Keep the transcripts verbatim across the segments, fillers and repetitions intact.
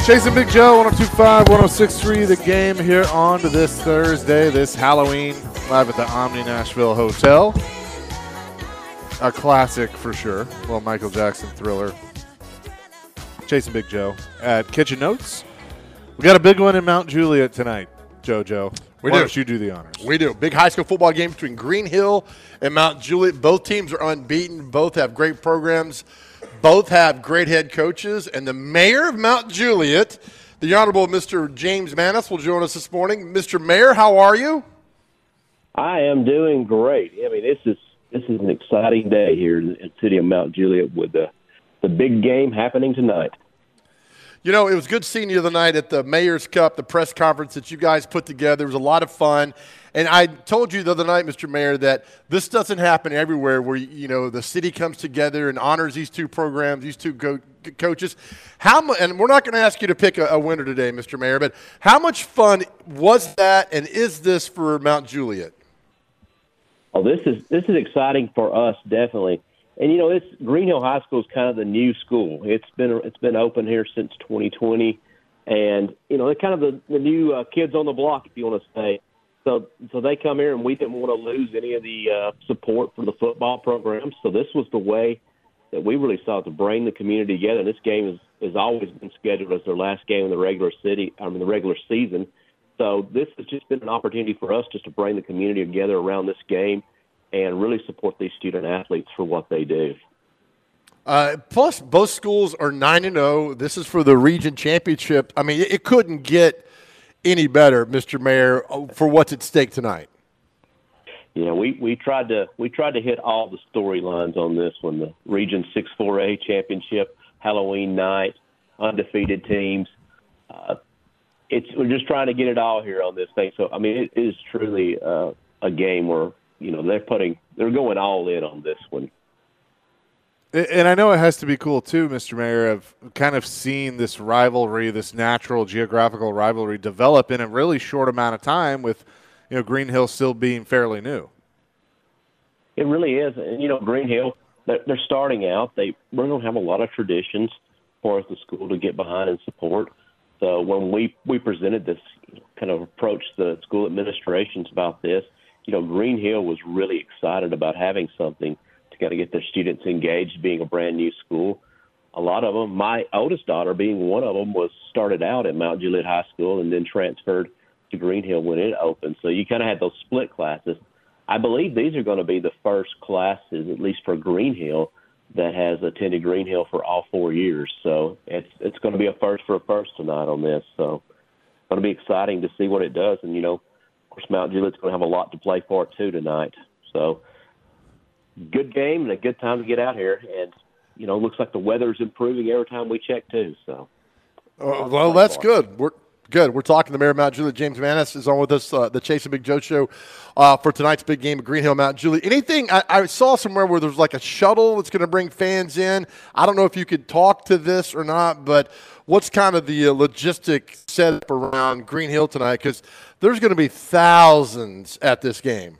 Chasing Big Joe, one oh two point five, one oh six point three, The Game here on to this Thursday, this Halloween, live at the Omni Nashville Hotel. A classic for sure. Well, Michael Jackson thriller. Chasing Big Joe at Kitchen Notes. We got a big one in Mount Juliet tonight, JoJo. We Why do. don't you do the honors? We do. Big high school football game between Green Hill and Mount Juliet. Both teams are unbeaten. Both have great programs. Both have great head coaches. And the mayor of Mount Juliet, the Honorable Mister James Maness, will join us this morning. Mister Mayor, how are you? I am doing great. I mean, this is this is an exciting day here in the city of Mount Juliet with the the big game happening tonight. You know, it was good seeing you the other night at the Mayor's Cup, the press conference that you guys put together. It was a lot of fun. And I told you the other night, Mister Mayor, that this doesn't happen everywhere where, you know, the city comes together and honors these two programs, these two go- coaches. How mu- And we're not going to ask you to pick a, a winner today, Mister Mayor, but how much fun was that and is this for Mount Juliet? Oh, this is this is exciting for us, definitely. And you know, this Green Hill High School is kind of the new school. It's been it's been open here since twenty twenty, and you know, they're kind of the, the new uh, kids on the block, if you want to say. So, so they come here, and we didn't want to lose any of the uh, support for the football program. So this was the way that we really sought to bring the community together. And this game is, has always been scheduled as their last game in the regular city, I mean, the regular season. So this has just been an opportunity for us just to bring the community together around this game and really support these student athletes for what they do. Uh, plus, both schools are nine and oh. This is for the region championship. I mean, it, it couldn't get any better, Mister Mayor, for what's at stake tonight. You know, we, we tried to we tried to hit all the storylines on this one. The Region six four A championship, Halloween night, undefeated teams. Uh, it's we're just trying to get it all here on this thing. So, I mean, it is truly uh, a game where, you know, they're putting they're going all in on this one. And I know it has to be cool, too, Mister Mayor, of kind of seeing this rivalry, this natural geographical rivalry develop in a really short amount of time with, you know, Green Hill still being fairly new. It really is. And, you know, Green Hill, they're, they're starting out. They, we're going to have a lot of traditions for us, the school, to get behind and support. So when we, we presented this, you know, kind of approach the school administrations about this, you know, Green Hill was really excited about having something to kind of get their students engaged, being a brand new school. A lot of them, my oldest daughter being one of them, was started out at Mount Juliet High School and then transferred to Green Hill when it opened. So you kind of had those split classes. I believe these are going to be the first classes, at least for Green Hill, that has attended Green Hill for all four years. So it's it's going to be a first for a first tonight on this. So it's going to be exciting to see what it does. And, you know, of course, Mount Juliet's going to have a lot to play for, too, tonight. So good game and a good time to get out here. And, you know, looks like the weather's improving every time we check, too. So, uh, Well, that's good. We're good. We're talking to the Mayor of Mount Juliet. James Maness is on with us, uh, the Chasing Big Joe show uh, for tonight's big game at Green Hill, Mount Juliet. Anything I, I saw somewhere where there's like a shuttle that's going to bring fans in. I don't know if you could talk to this or not, but what's kind of the uh, logistic setup around Green Hill tonight? Because there's going to be thousands at this game.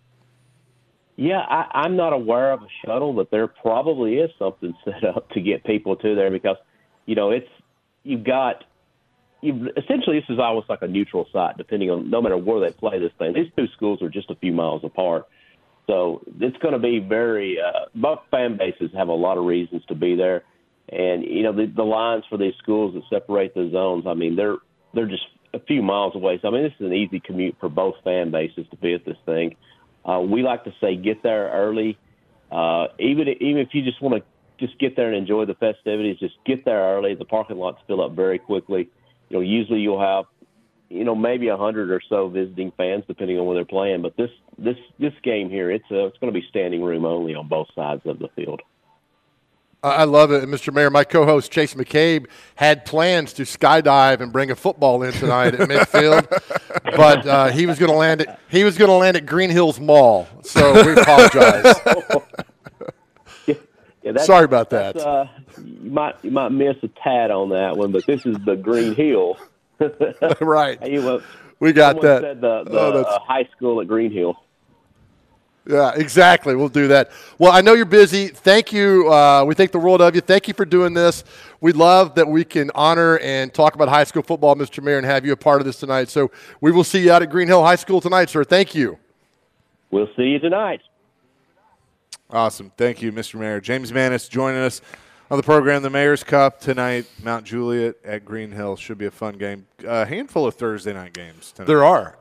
Yeah, I, I'm not aware of a shuttle, but there probably is something set up to get people to there because, you know, it's you've got you've essentially this is almost like a neutral site, depending on no matter where they play this thing. These two schools are just a few miles apart, so it's going to be very. Uh, both fan bases have a lot of reasons to be there, and you know the, the lines for these schools that separate the zones. I mean, they're they're just a few miles away. So I mean, this is an easy commute for both fan bases to be at this thing. Uh, we like to say get there early. Uh, even even if you just want to just get there and enjoy the festivities, just get there early. The parking lots fill up very quickly. You know, usually you'll have, you know, maybe a hundred or so visiting fans, depending on where they're playing. But this this this game here, it's uh, it's going to be standing room only on both sides of the field. I love it. And Mister Mayor, my co-host Chase McCabe had plans to skydive and bring a football in tonight at midfield, but uh, he was going to land at he was going to land at Green Hills Mall. So we apologize. yeah, yeah, that's, Sorry about that. Uh, you might you might miss a tad on that one, but this is the Green Hill. Right. Hey, well, we got that. Said the, the oh, uh, high school at Green Hill. Yeah, exactly. We'll do that. Well, I know you're busy. Thank you. Uh, we think the world of you. Thank you for doing this. We love that we can honor and talk about high school football, Mister Mayor, and have you a part of this tonight. So we will see you out at Green Hill High School tonight, sir. Thank you. We'll see you tonight. Awesome. Thank you, Mister Mayor. James Manis joining us on the program, the Mayor's Cup tonight, Mount Juliet at Green Hill. Should be a fun game. A handful of Thursday night games tonight. There are.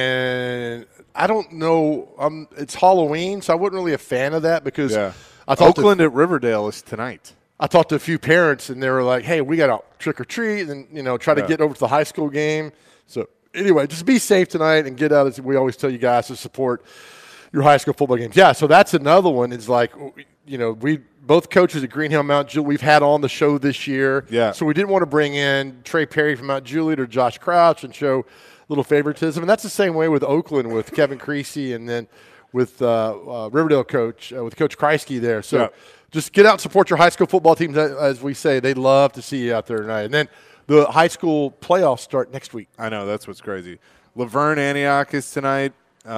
And I don't know. Um, it's Halloween, so I wasn't really a fan of that because yeah. I talked Oakland to, at Riverdale is tonight. I talked to a few parents, and they were like, hey, we got to trick or treat and, you know, try to Yeah. get over to the high school game. So, anyway, just be safe tonight and get out. As we always tell you guys to support your high school football games. Yeah, so that's another one. It's like, you know, we both coaches at Green Hill Mount Juliet we've had on the show this year. Yeah. So we didn't want to bring in Trey Perry from Mount Juliet or Josh Crouch and show a little favoritism. And that's the same way with Oakland with Kevin Creasy and then with uh, uh, Riverdale coach, uh, with Coach Kreisky there. So yeah. just get out and support your high school football teams. As we say, they'd love to see you out there tonight. And then the high school playoffs start next week. I know. That's what's crazy. Laverne Antioch is tonight.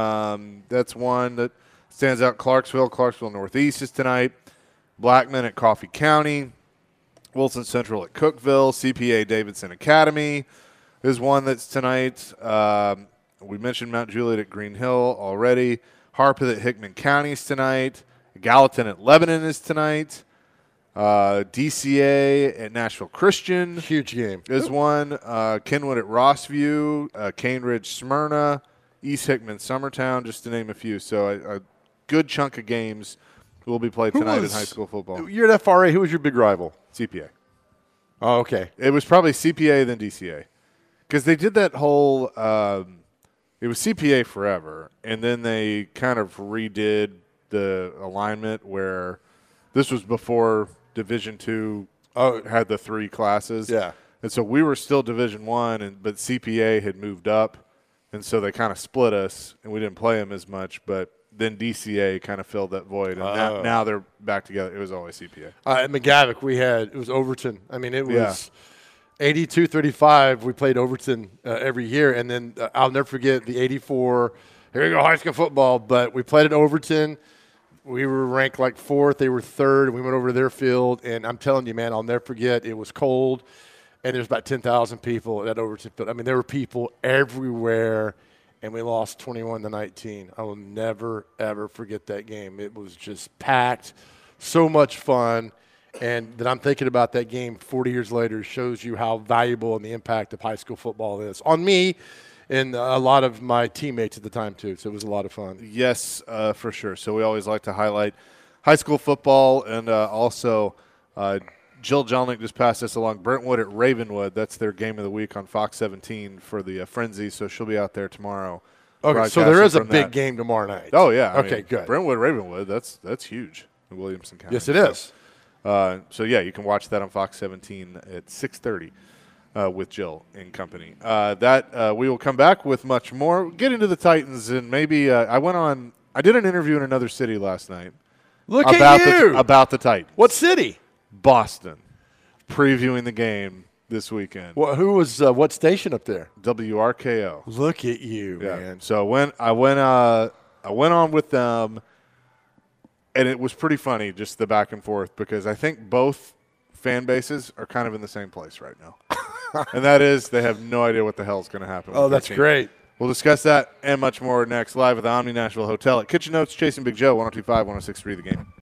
Um, that's one that stands out. Clarksville, Clarksville Northeast is tonight. Blackman at Coffee County. Wilson Central at Cookville. C P A Davidson Academy is one that's tonight. Um, we mentioned Mount Juliet at Green Hill already. Harpeth at Hickman County is tonight. Gallatin at Lebanon is tonight. Uh, D C A at Nashville Christian Huge game. is one. Uh, Kenwood at Rossview. Uh, Cane Ridge Smyrna. East Hickman Summertown, just to name a few. So a, a good chunk of games will be played Who tonight was- in high school football. You're at F R A. Who was your big rival? C P A. Oh, okay. It was probably C P A then D C A, because they did that whole. Um, it was C P A forever, and then they kind of redid the alignment where this was before Division Two Oh, had the three classes. yeah. And so we were still Division One, and but C P A had moved up, and so they kind of split us, and we didn't play them as much. But then D C A kind of filled that void, and now, Oh. now they're back together. It was always C P A. Uh, at McGavick, we had, it was Overton. I mean, it was Yeah. eighty-two thirty-five. We played Overton uh, every year. And then uh, I'll never forget the eighty-four, here we go, high school football. But we played at Overton. We were ranked like fourth. They were third. And we went over to their field. And I'm telling you, man, I'll never forget. It was cold. And there's about ten thousand people at that Overton field. I mean, there were people everywhere. And we lost twenty-one to nineteen. I will never, ever forget that game. It was just packed, so much fun. And that I'm thinking about that game forty years later shows you how valuable and the impact of high school football is on me and a lot of my teammates at the time, too. So it was a lot of fun. Yes, uh, for sure. So we always like to highlight high school football, and uh, also uh, Jill Jelnick just passed us along. Brentwood at Ravenwood. That's their game of the week on Fox seventeen for the uh, Frenzy. So she'll be out there tomorrow. Okay, so there is a broadcasting from big that. game tomorrow night. Oh yeah. I Okay, mean, good. Brentwood Ravenwood. That's that's huge in Williamson County. Yes, it So, is. Uh, so yeah, you can watch that on Fox seventeen at six thirty uh, with Jill and company. Uh, that uh, we will come back with much more. Get into the Titans, and maybe uh, I went on. I did an interview in another city last night Look about at you. the about the Titans. What city? Boston, previewing the game this weekend. Well, who was uh, what station up there? W R K O. Look at you, Yeah. man. So when I went, uh, I went on with them, and it was pretty funny, just the back and forth, because I think both fan bases are kind of in the same place right now, and that is they have no idea what the hell is going to happen. Oh, with their that's team. great. We'll discuss that and much more next, live at the Omni Nashville Hotel at Kitchen Notes. Chasing Big Joe, one oh two point five, one oh six point three The Game.